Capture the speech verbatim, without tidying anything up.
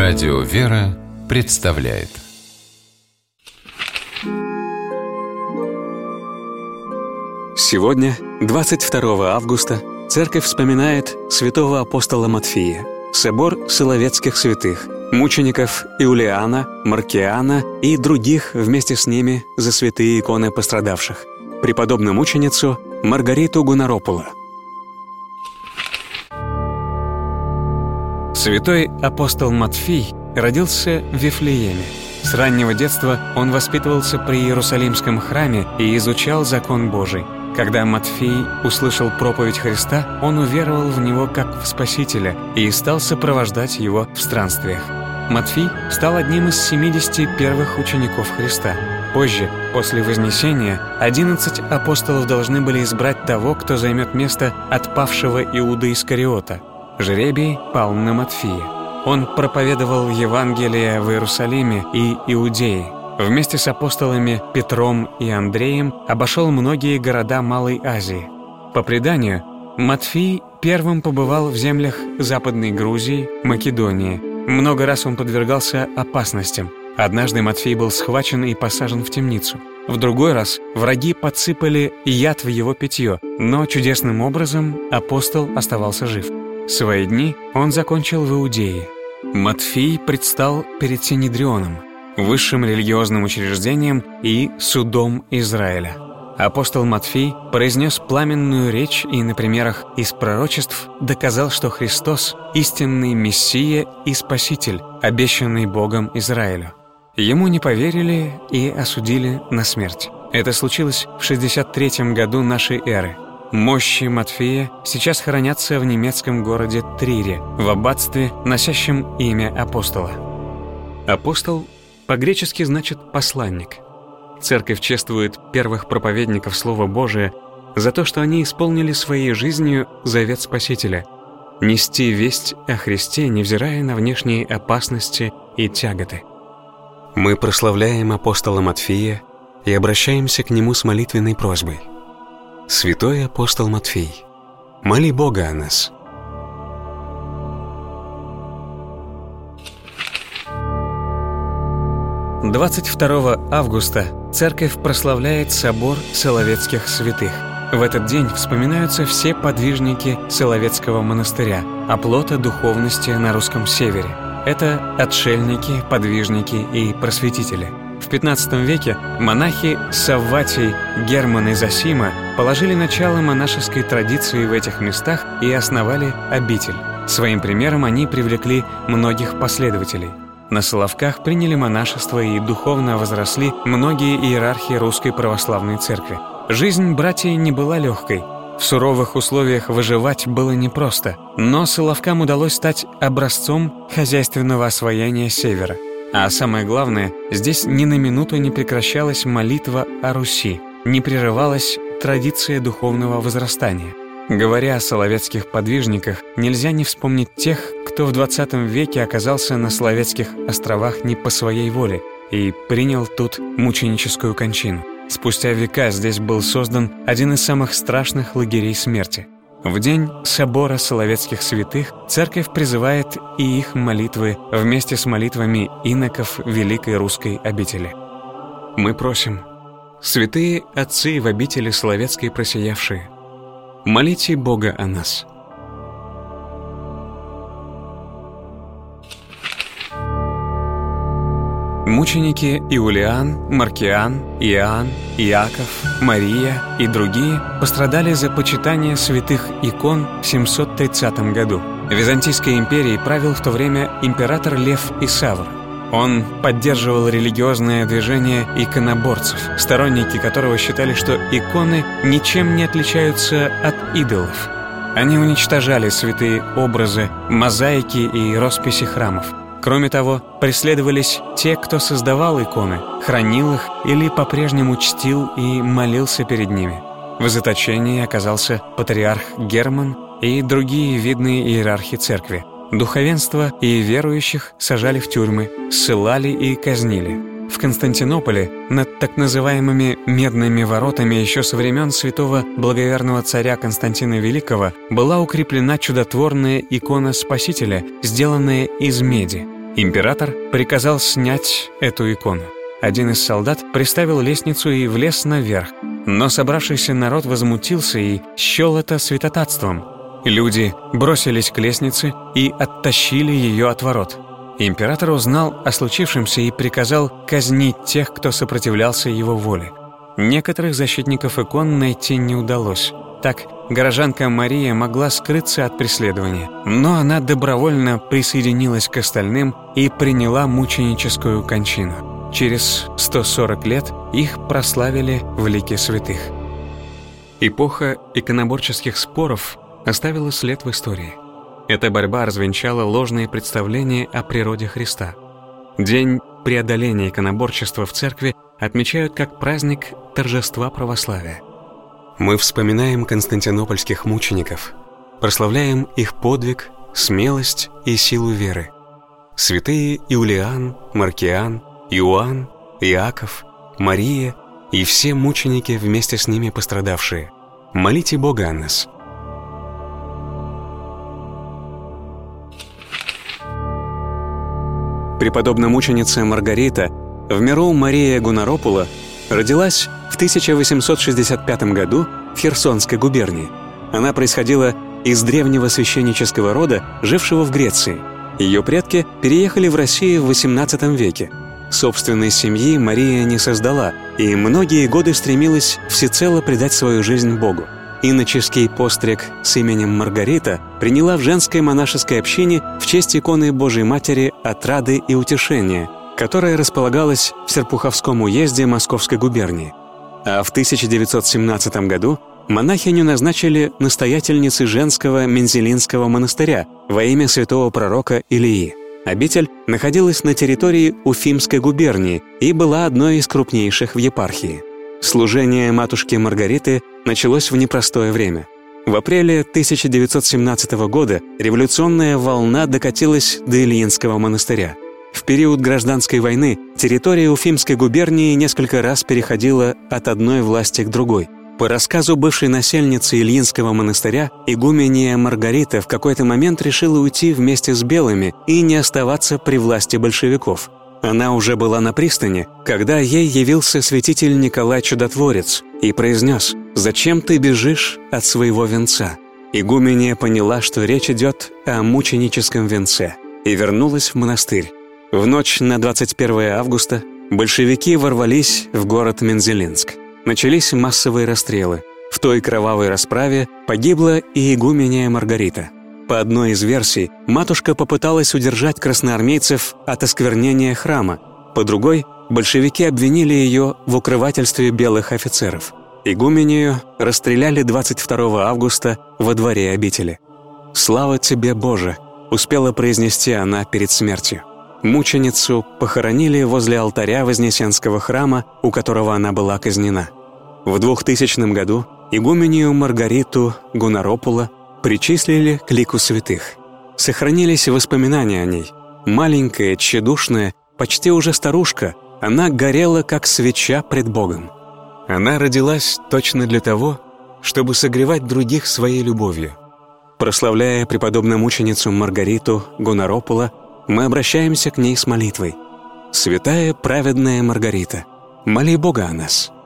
Радио «Вера» представляет. Сегодня, двадцать второго августа, Церковь вспоминает святого апостола Матфея, собор Соловецких святых, мучеников Иулиана, Маркиана и других вместе с ними за святые иконы пострадавших, преподобную мученицу Маргариту Гунаропула. Святой апостол Матфей родился в Вифлееме. С раннего детства он воспитывался при Иерусалимском храме и изучал закон Божий. Когда Матфей услышал проповедь Христа, он уверовал в Него как в Спасителя и стал сопровождать Его в странствиях. Матфей стал одним из семидесяти первых учеников Христа. Позже, после Вознесения, одиннадцать апостолов должны были избрать того, кто займет место отпавшего Иуды Искариота. Жребий пал на Матфея. Он проповедовал Евангелие в Иерусалиме и Иудее. Вместе с апостолами Петром и Андреем обошел многие города Малой Азии. По преданию, Матфей первым побывал в землях Западной Грузии, Македонии. Много раз он подвергался опасностям. Однажды Матфей был схвачен и посажен в темницу. В другой раз враги подсыпали яд в его питье, но чудесным образом апостол оставался жив. Свои дни он закончил в Иудее. Матфей предстал перед Синедрионом, высшим религиозным учреждением и судом Израиля. Апостол Матфей произнес пламенную речь и на примерах из пророчеств доказал, что Христос – истинный Мессия и Спаситель, обещанный Богом Израилю. Ему не поверили и осудили на смерть. Это случилось в шестьдесят третьем году нашей эры. Мощи Матфея сейчас хранятся в немецком городе Трире, в аббатстве, носящем имя апостола. Апостол по-гречески значит «посланник». Церковь чествует первых проповедников Слова Божия за то, что они исполнили своей жизнью завет Спасителя — нести весть о Христе, невзирая на внешние опасности и тяготы. Мы прославляем апостола Матфея и обращаемся к нему с молитвенной просьбой. Святой апостол Матфей, моли Бога о нас. двадцать второго августа Церковь прославляет собор Соловецких святых. В этот день вспоминаются все подвижники Соловецкого монастыря, оплота духовности на русском севере. Это отшельники, подвижники и просветители. В пятнадцатом веке монахи Савватий, Герман и Зосима положили начало монашеской традиции в этих местах и основали обитель. Своим примером они привлекли многих последователей. На Соловках приняли монашество и духовно возросли многие иерархи Русской Православной Церкви. Жизнь братьев не была легкой. В суровых условиях выживать было непросто, но Соловкам удалось стать образцом хозяйственного освоения севера. А самое главное, здесь ни на минуту не прекращалась молитва о Руси, не прерывалась традиция духовного возрастания. Говоря о соловецких подвижниках, нельзя не вспомнить тех, кто в двадцатом веке оказался на Соловецких островах не по своей воле и принял тут мученическую кончину. Спустя века здесь был создан один из самых страшных лагерей смерти. В день собора Соловецких святых Церковь призывает и их молитвы вместе с молитвами иноков Великой Русской обители. Мы просим: святые отцы в обители Соловецкой просиявшие, молите Бога о нас. Мученики Иулиан, Маркиан, Иоанн, Иаков, Мария и другие пострадали за почитание святых икон в семьсот тридцатом году. Византийской империей правил в то время император Лев Исавр. Он поддерживал религиозное движение иконоборцев, сторонники которого считали, что иконы ничем не отличаются от идолов. Они уничтожали святые образы, мозаики и росписи храмов. Кроме того, преследовались те, кто создавал иконы, хранил их или по-прежнему чтил и молился перед ними. В заточении оказался патриарх Герман и другие видные иерархи церкви. Духовенство и верующих сажали в тюрьмы, ссылали и казнили. В Константинополе над так называемыми «медными воротами» еще со времен святого благоверного царя Константина Великого была укреплена чудотворная икона Спасителя, сделанная из меди. Император приказал снять эту икону. Один из солдат приставил лестницу и влез наверх, но собравшийся народ возмутился и счел это святотатством. Люди бросились к лестнице и оттащили ее от ворот. Император узнал о случившемся и приказал казнить тех, кто сопротивлялся его воле. Некоторых защитников икон найти не удалось. Так, горожанка Мария могла скрыться от преследования, но она добровольно присоединилась к остальным и приняла мученическую кончину. Через сто сорок лет их прославили в лике святых. Эпоха иконоборческих споров оставила след в истории. Эта борьба развенчала ложные представления о природе Христа. День преодоления иконоборчества в церкви отмечают как праздник торжества православия. Мы вспоминаем константинопольских мучеников, прославляем их подвиг, смелость и силу веры. Святые Иулиан, Маркиан, Иоанн, Иаков, Мария и все мученики, вместе с ними пострадавшие. Молите Бога о нас. Преподобная мученица Маргарита, в миру Мария Гунаропула, родилась в тысяча восемьсот шестьдесят пятом году в Херсонской губернии. Она происходила из древнего священнического рода, жившего в Греции. Ее предки переехали в Россию в восемнадцатом веке. Собственной семьи Мария не создала и многие годы стремилась всецело предать свою жизнь Богу. Иноческий постриг с именем Маргарита приняла в женской монашеской общине в честь иконы Божией Матери Отрады и Утешения, которая располагалась в Серпуховском уезде Московской губернии. А в тысяча девятьсот семнадцатом году монахиню назначили настоятельницей женского Мензелинского монастыря во имя святого пророка Илии. Обитель находилась на территории Уфимской губернии и была одной из крупнейших в епархии. Служение матушки Маргариты началось в непростое время. В апреле тысяча девятьсот семнадцатого года революционная волна докатилась до Ильинского монастыря. В период гражданской войны территория Уфимской губернии несколько раз переходила от одной власти к другой. По рассказу бывшей насельницы Ильинского монастыря, игуменья Маргарита в какой-то момент решила уйти вместе с белыми и не оставаться при власти большевиков. Она уже была на пристани, когда ей явился святитель Николай Чудотворец и произнес: «Зачем ты бежишь от своего венца?» Игуменья поняла, что речь идет о мученическом венце, и вернулась в монастырь. В ночь на двадцать первое августа большевики ворвались в город Мензелинск. Начались массовые расстрелы. В той кровавой расправе погибла и игуменья Маргарита. По одной из версий, матушка попыталась удержать красноармейцев от осквернения храма. По другой, большевики обвинили ее в укрывательстве белых офицеров. Игуменью расстреляли двадцать второго августа во дворе обители. «Слава тебе, Боже!» — успела произнести она перед смертью. Мученицу похоронили возле алтаря Вознесенского храма, у которого она была казнена. В двухтысячном году игуменью Маргариту Гунаропула причислили к лику святых. Сохранились воспоминания о ней. Маленькая, тщедушная, почти уже старушка, она горела, как свеча пред Богом. Она родилась точно для того, чтобы согревать других своей любовью. Прославляя преподобную мученицу Маргариту Гунаропула, мы обращаемся к ней с молитвой. «Святая праведная Маргарита, моли Бога о нас».